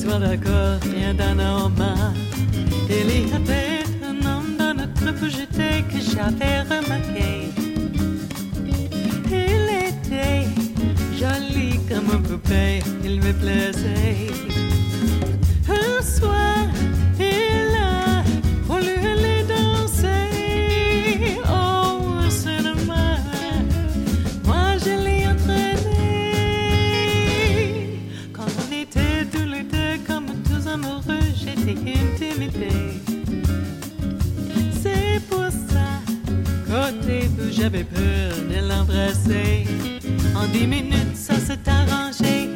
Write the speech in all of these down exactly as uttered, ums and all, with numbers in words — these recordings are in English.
soit d'accord, rien d'anormal. Il y avait un homme dans notre projeté que j'avais remarqué. Il était joli comme une poupée, il me plaisait. Un soir, il a voulu aller danser au cinéma. Moi, je l'ai entraîné. Quand on était tous les deux comme tous amoureux, j'étais intimidée. C'est pour ça qu'au début, j'avais peur de l'embrasser. En dix minutes, ça s'est arrangé.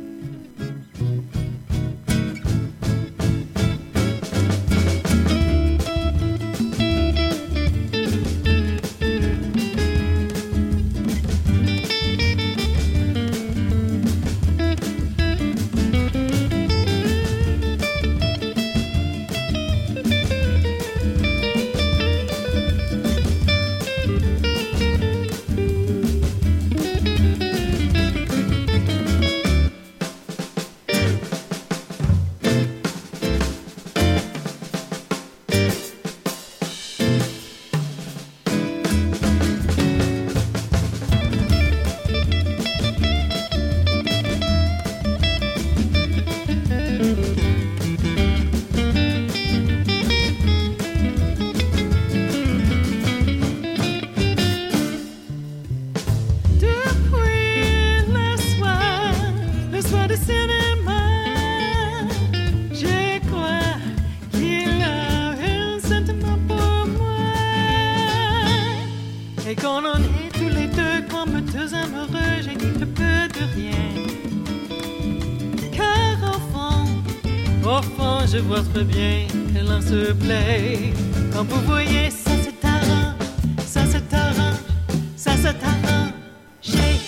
Je vois très bien que l'on se plaît. Comme vous voyez, ça c'est arrange, ça c'est arrange, ça c'est arrangé.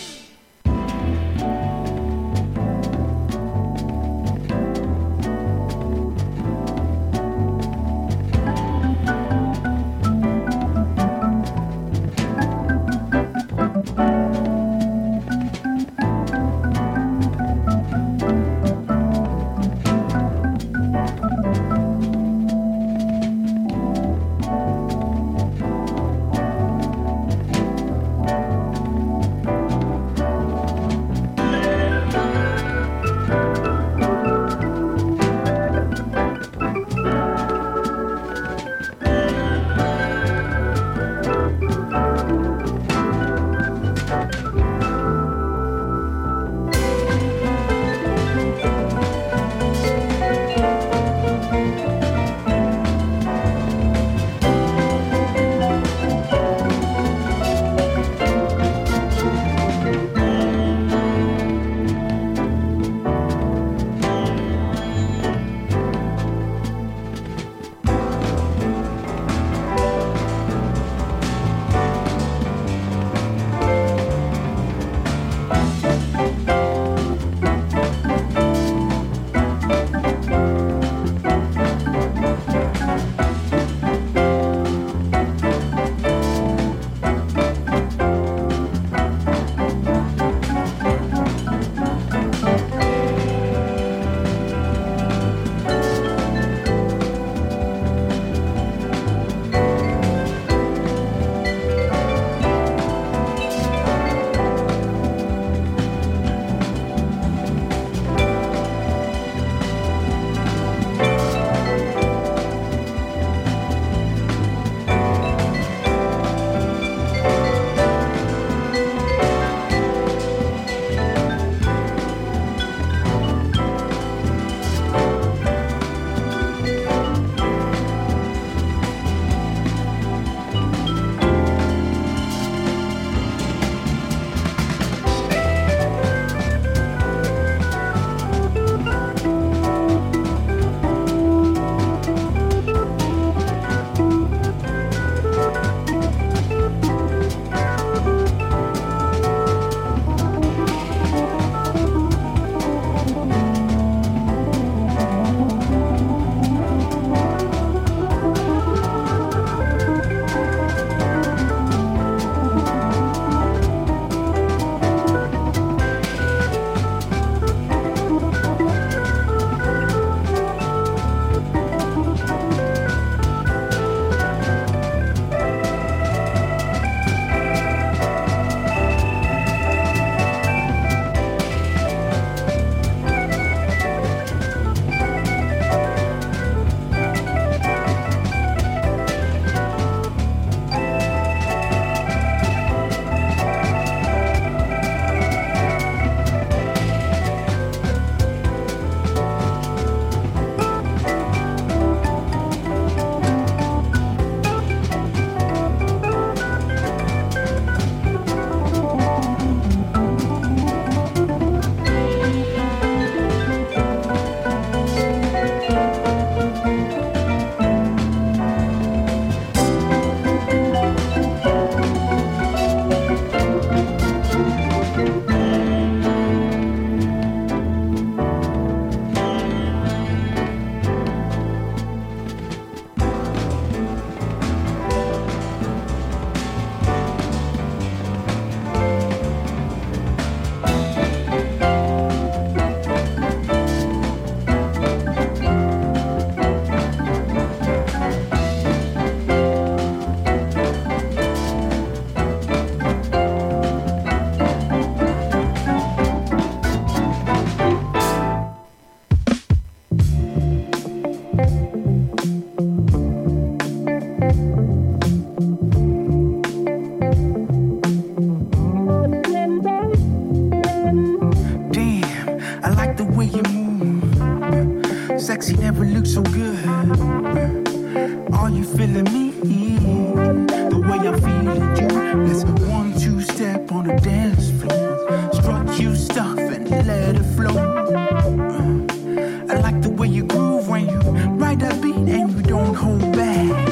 sexy never looked so good. Are you feeling me? The way I'm feeling you. Let's one, two step on the dance floor. Strut you stuff and let it flow. I like the way you groove when you ride that beat and you don't hold back.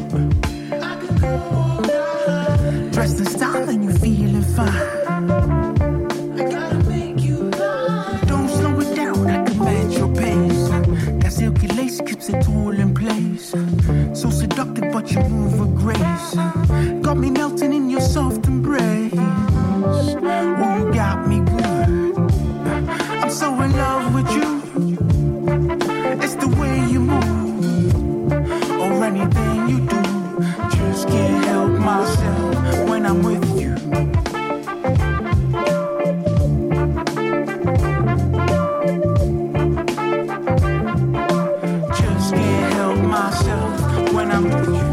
Dressed in style and you feeling fine. I gotta make you mine. Don't slow it down, I can match your pace. That silky lace keeps it all in place. So seductive, but you move with grace. Got me melting in your soft embrace. Oh, you got me good. I'm so in love with you. It's the way you move, or anything you do. Just can't help myself when I'm with you. Just can't help myself when I'm with you.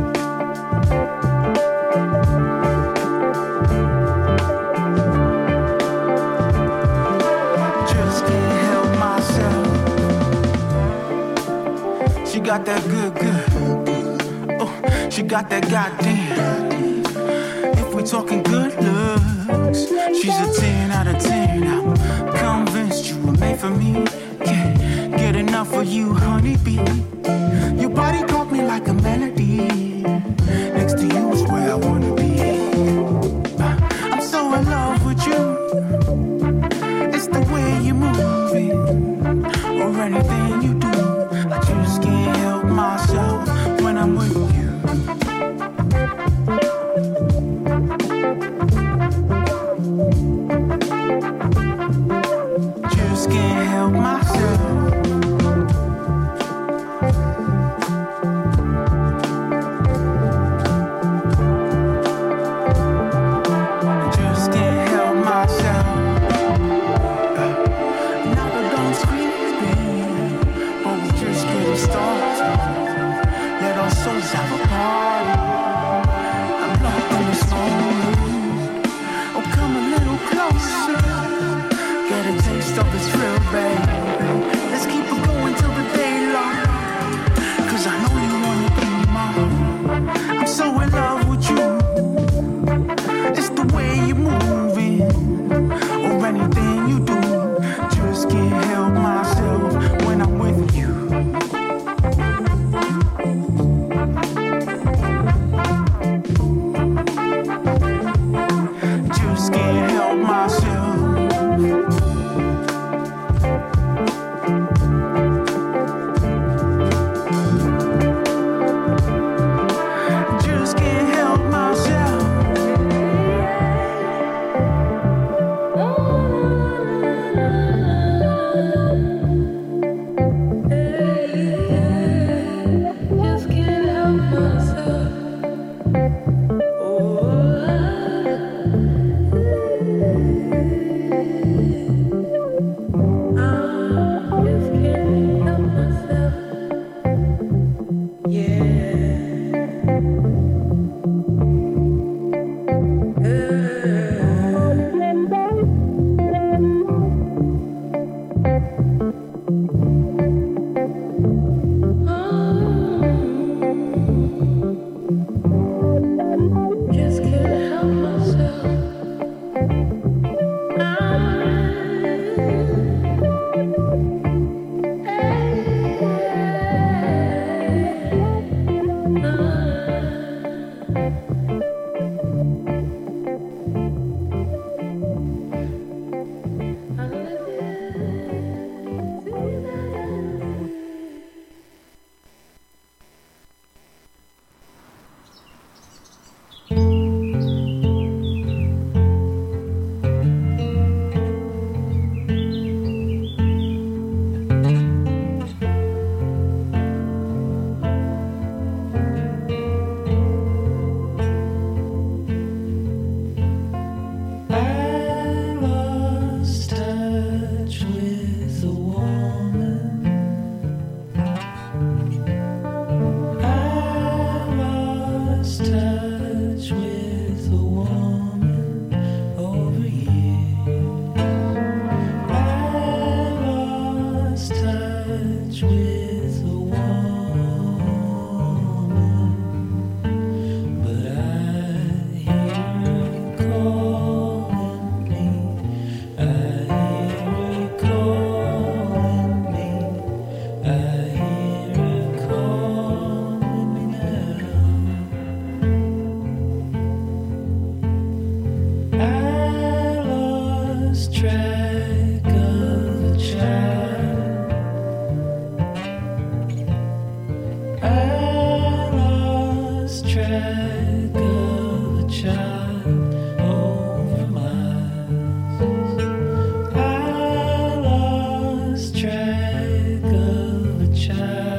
Just can't help myself. She got that good, good. Oh, she got that goddamn. If we talking good looks, she's a ten out of ten. I'm convinced you were made for me. Can't get enough of you, honeybee. Your body caught me like a melody. Next to you is where I wanna be. I'm so in love with you. It's the way you move it, or anything you do. I just can't help myself when I'm with you. Just can't help myself. track of a child. I lost track of a child over miles. I lost track of a child.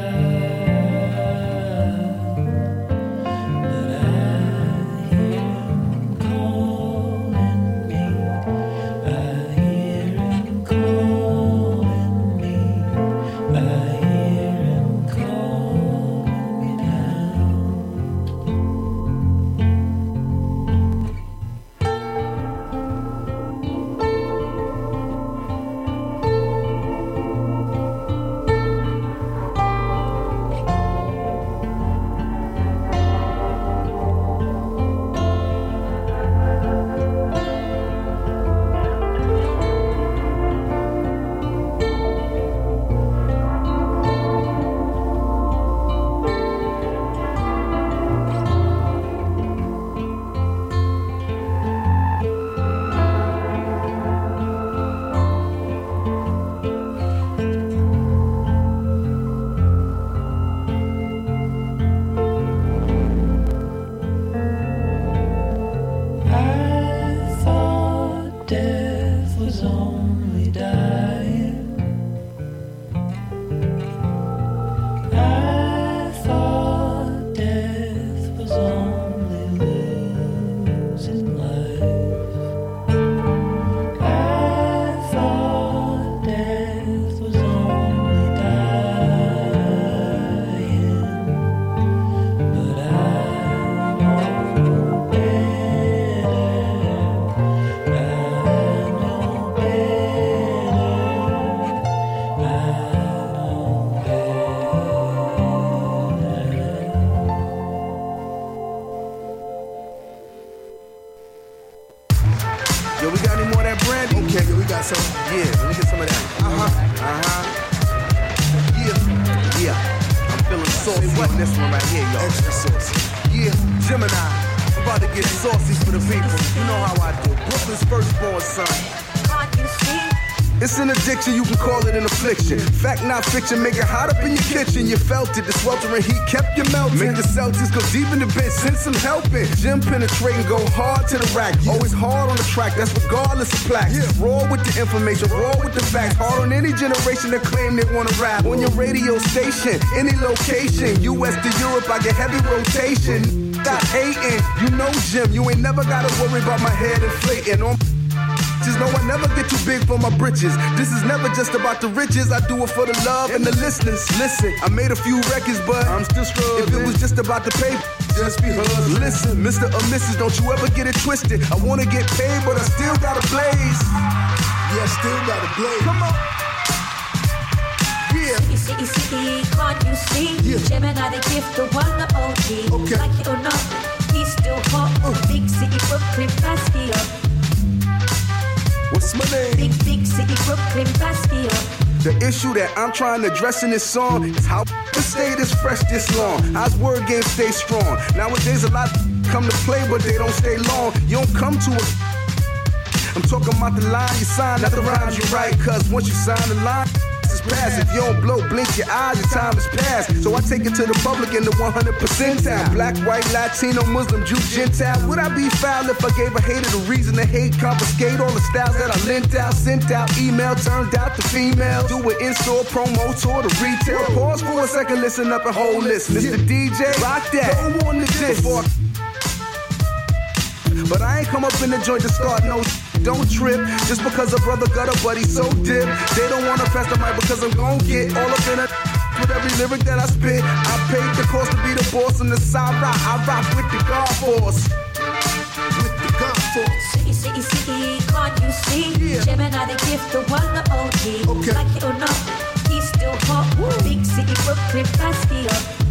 You can call it an affliction. Fact, not fiction. Make it hot up in your kitchen. You felt it. The sweltering heat kept you melting. Make the Celtics go deep in the bench. Send some help in. Gym penetrating. Go hard to the rack. Yeah. Always hard on the track. That's regardless of plaques. Yeah. Raw with the information. Raw with the facts. Hard on any generation that claim they want to rap. On your radio station. Any location. U S to Europe. I get heavy rotation. Stop hating. You know Jim. You ain't never got to worry about my head inflating. On just know I never get too big for my britches. This is never just about the riches. I do it for the love and the listeners. Listen, I made a few records, but I'm still struggling. If it was just about the paper, just be hustling. Listen, Mister or Missus, don't you ever get it twisted. I wanna get paid, but I still gotta blaze. Yeah, I still gotta blaze. Come on. Yeah. City, city, city, can't you see? Yeah. Gemini, the gift, the one, the O G. Okay. Like it or not, he's still hot. Uh. Big city, Brooklyn, Bastia. What's my name? Big, big city, Brooklyn, Bastia. The issue that I'm trying to address in this song is how the stay this fresh this long. How's word game stay strong? Nowadays a lot come to play, but they don't stay long. You don't come to a... I'm talking about the line you sign, not the rhymes you write. Cause once you sign the line, it's past. If you don't blow, blink your eyes, your time is past. So I take it to the public in the one hundred percentile. Black, white, Latino, Muslim, Jew, Gentile. Would I be foul if I gave a hater the reason to hate? Confiscate all the styles that I lent out, sent out, email, turned out to female. Do an in-store promo tour to retail. Pause for a second, listen up and hold this. Mister D J, rock that. Go on to this. But I ain't come up in the joint to start no. Don't trip, just because a brother got a buddy so dip. They don't wanna pass the mic because I'm gon' get all up in it. With every lyric that I spit, I paid the cost to be the boss on the side rock. I rock with the God Force. With the God Force. City, city, city, can't you see? Yeah. Gemini, the gift, the one, the O G. Okay. Like it or not, he's still hot. Woo. Big city, Brooklyn, Bastia.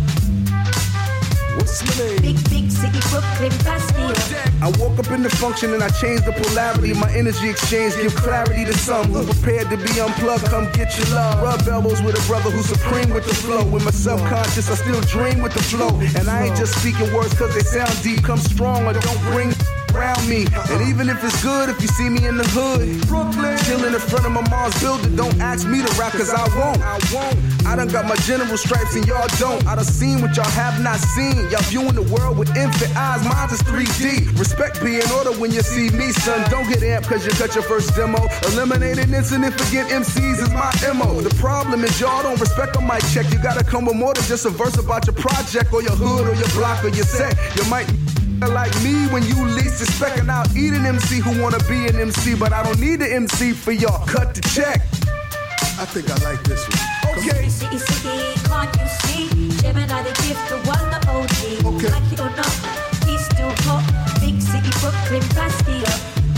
What's my name? Big, big city, Brooklyn, Bastia. I woke up in the function and I changed the polarity. My energy exchange give clarity to some who prepared to be unplugged. Come get your love. Rub elbows with a brother who's supreme with the flow. With my subconscious, I still dream with the flow. And I ain't just speaking words cause they sound deep. Come strong or don't bring around me. And even if it's good, if you see me in the hood, Brooklyn, chilling in front of my mom's building, don't ask me to rap, cause I won't. I won't. I done got my general stripes and y'all don't. I done seen what y'all have not seen. Y'all viewing the world with infant eyes, mine's is three D. Respect be in order when you see me, son. Don't get amped cause you cut your first demo. Eliminating insignificant M Cs is my M O. The problem is y'all don't respect on my check. You gotta come with more than just a verse about your project or your hood or your block or your set. You might like me when you least expect, and I'll eat an M C who wanna be an M C, but I don't need an M C for y'all. Cut the check. I think I like this one. Okay. City, city, can't you see? Gemini, the gift, the one, the O G. Okay. Like it or not, he's still hot. Big city, Brooklyn, Bastia.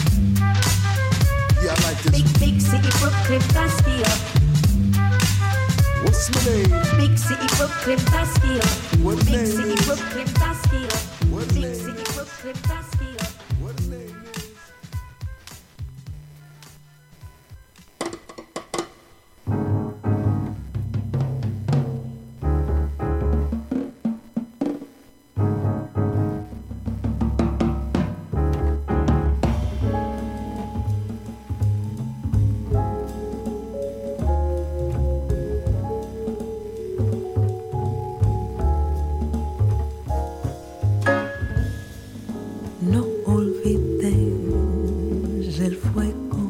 Yeah, I like this Big, one. big city, Brooklyn, Bastia. What's my name? Big city, Brooklyn, Bastia. What Big name city, is? Brooklyn, Bastia. What Big name city, is? Brooklyn, Bastia. What name is? No olvides el fuego,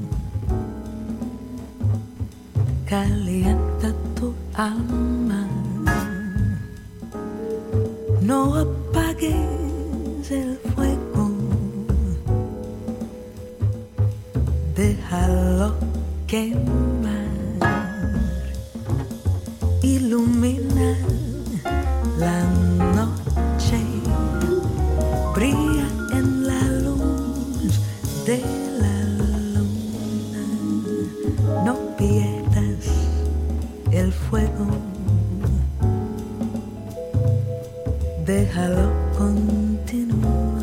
calienta tu alma. No apagues el fuego, déjalo quemar. Ilumina la noche, brilla en la luz de la luna. No pierdas el fuego, déjalo continuar.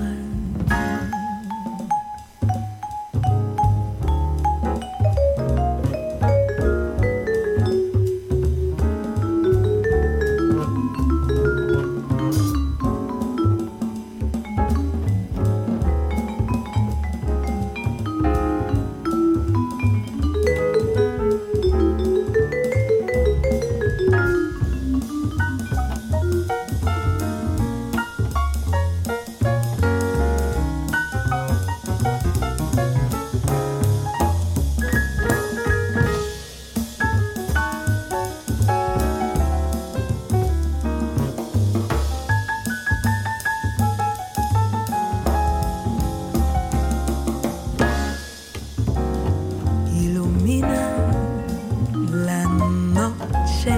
Ilumina la noche,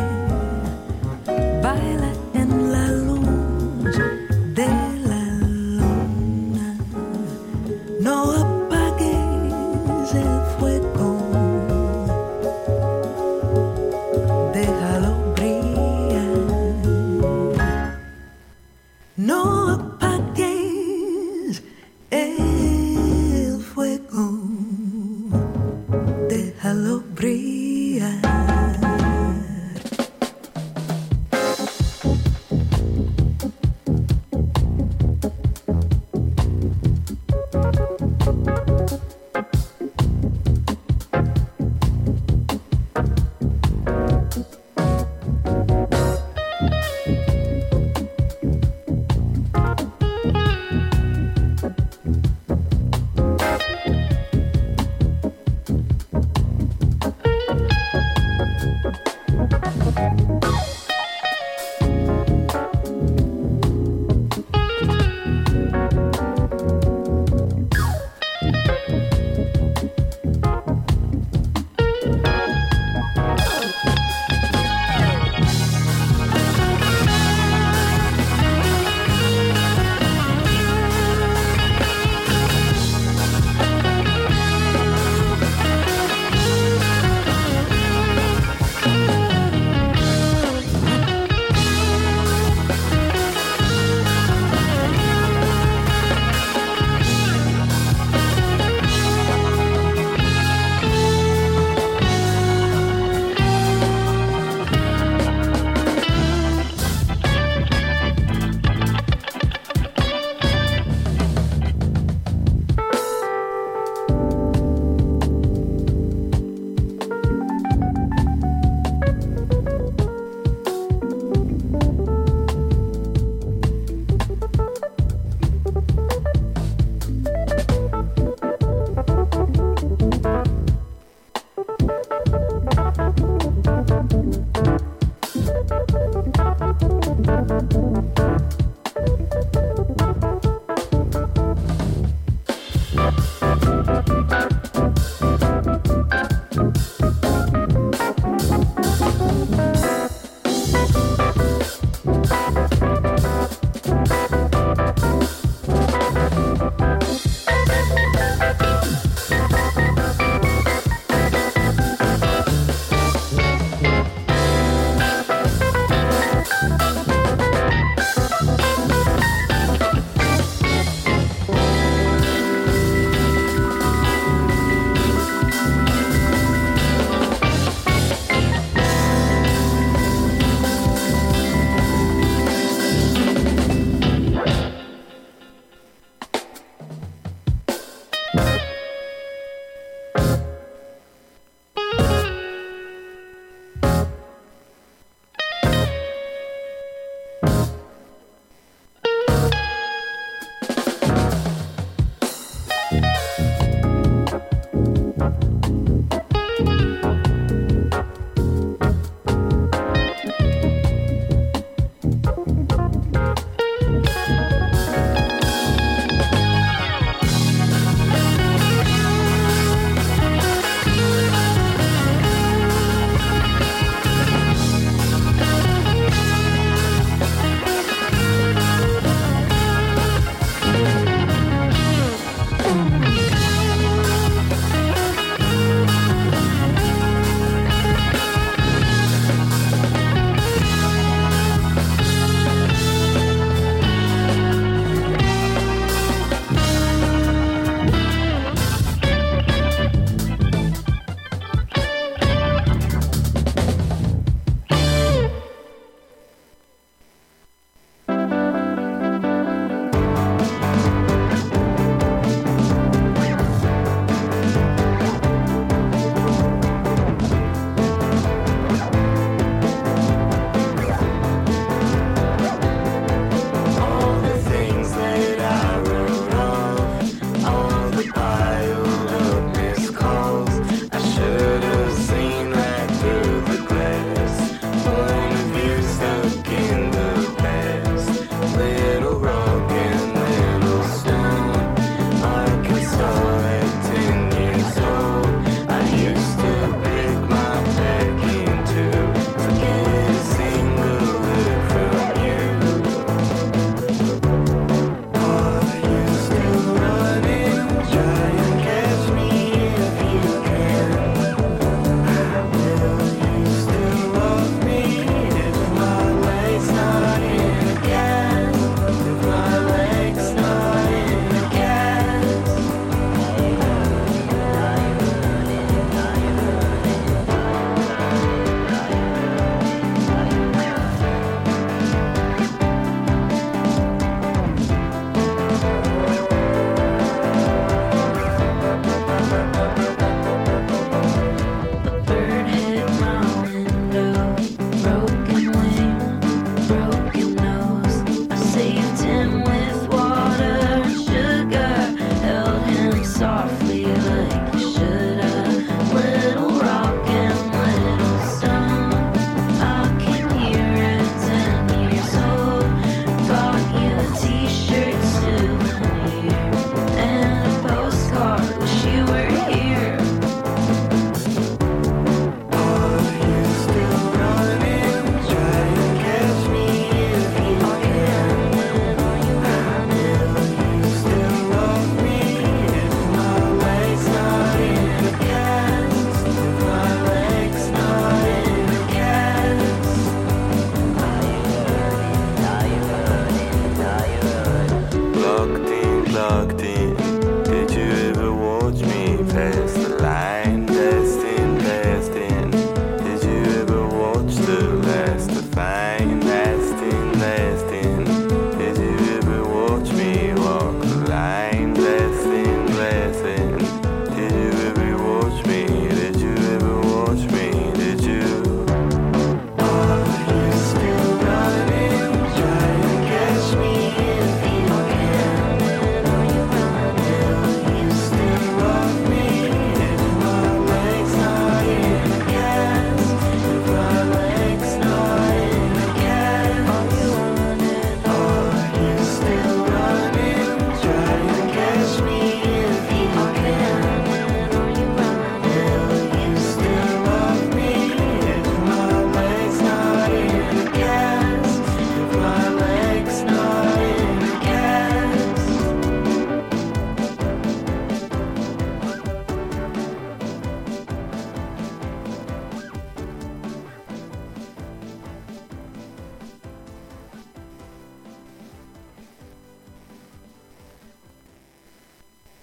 baila en la luz de la luna. No apagues el fuego, déjalo brillar. No apagues el fuego, déjalo brillar.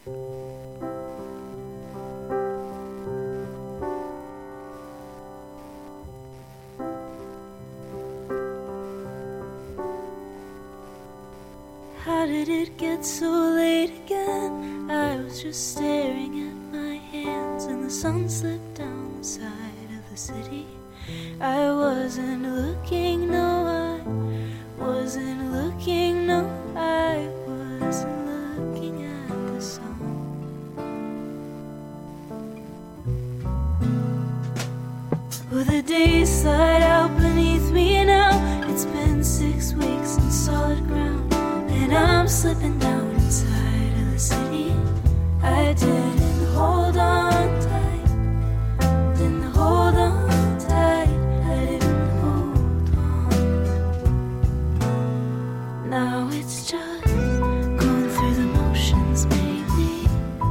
How did it get so late again? I was just staring at my hands and the sun slipped down the side of the city. I wasn't looking, no, I wasn't looking, no, I wasn't looking at the sun. Well, the days slide out beneath me now. It's been six weeks in solid ground, and I'm slipping down inside of the city. I didn't hold on tight, didn't hold on tight, I didn't hold on. Now it's just going through the motions, maybe.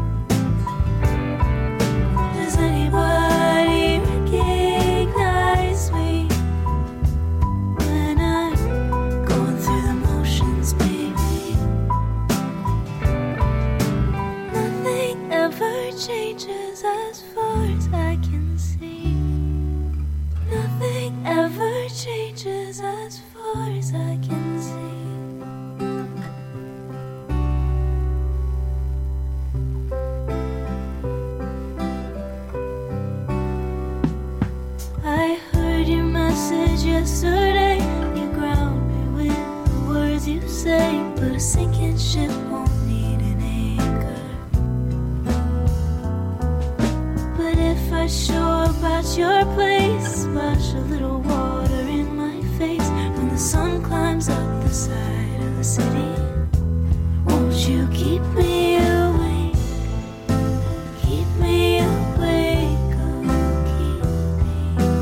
Does anybody recognize me when I'm going through the motions, baby? Nothing ever changes as far as I can see. Nothing ever changes as far as I can see. I heard your message yesterday. You ground me with the words you say, but a sinking ship won't need an anchor. But if I show up at your place, splash a little water in my face when the sun climbs up the side of the city, won't you keep me awake? Keep me awake, oh, keep me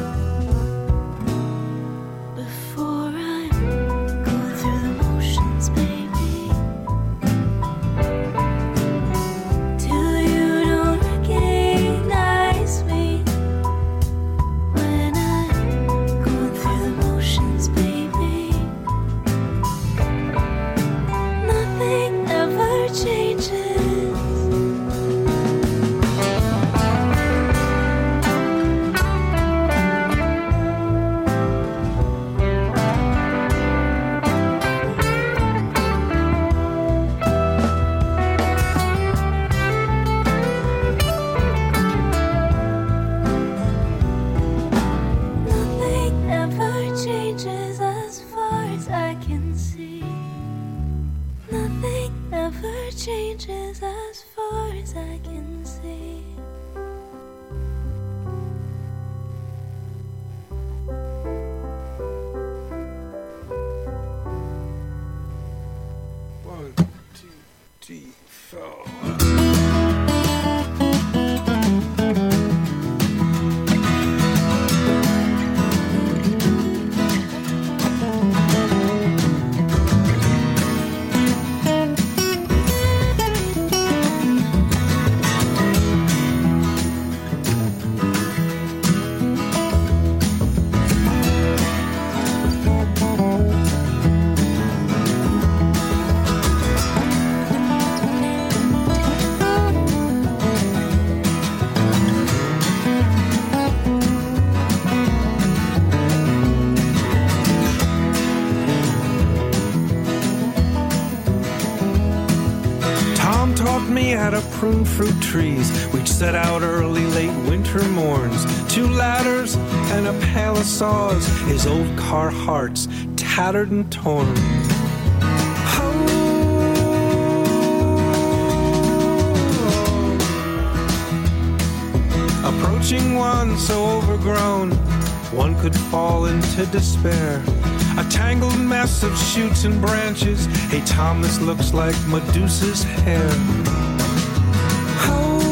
before I'm going through the motions, baby. Till you don't recognize me when I'm going through the motions, baby. Nothing ever changes. Nothing ever changes as far as I can see. Nothing ever changes as far as I can see. One, two, three, four. Tom taught me how to prune fruit trees. We'd set out early, late winter morns. Two ladders and a pail of saws. His old Carhartts, tattered and torn. Oh. Approaching one so overgrown, one could fall into despair. A tangled mess of shoots and branches. Hey, Tom, this looks like Medusa's hair. Oh.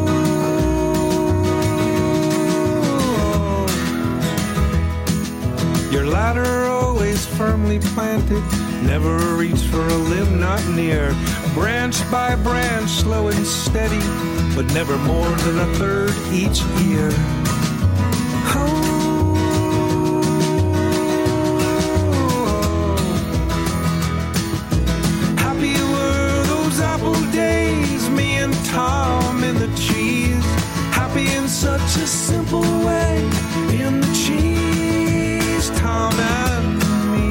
Your ladder always firmly planted, never a reach for a limb not near. Branch by branch, slow and steady, but never more than a third each year. Oh. happy in such a simple way, in the cheese, Tom and me.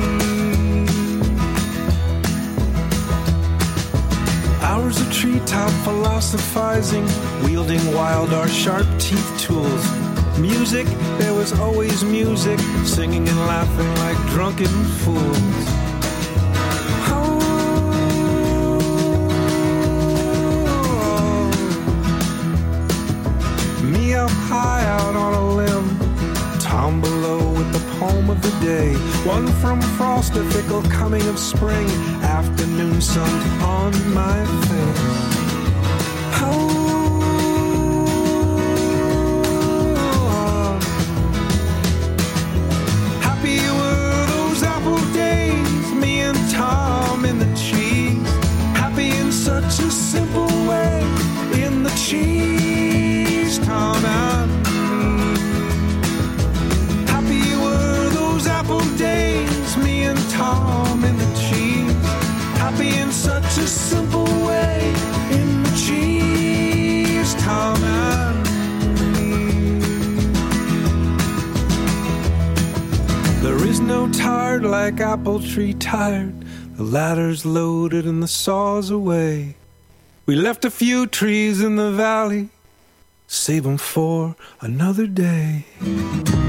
Hours of treetop philosophizing, wielding wild our sharp teeth tools. Music, there was always music, singing and laughing like drunken fools. Up high out on a limb, Tom below with the poem of the day, one from frost, a fickle coming of spring, afternoon sun on my face. Oh, happy were those apple days, me and Tom in the cheese, happy in such a simple way, in the cheese, Tom and me. Happy were those apple days, me and Tom in the cheese, happy in such a simple way, in the cheese, Tom and me. There is no tired like apple tree tired, the ladder's loaded and the saw's away. We left a few trees in the valley, save them for another day.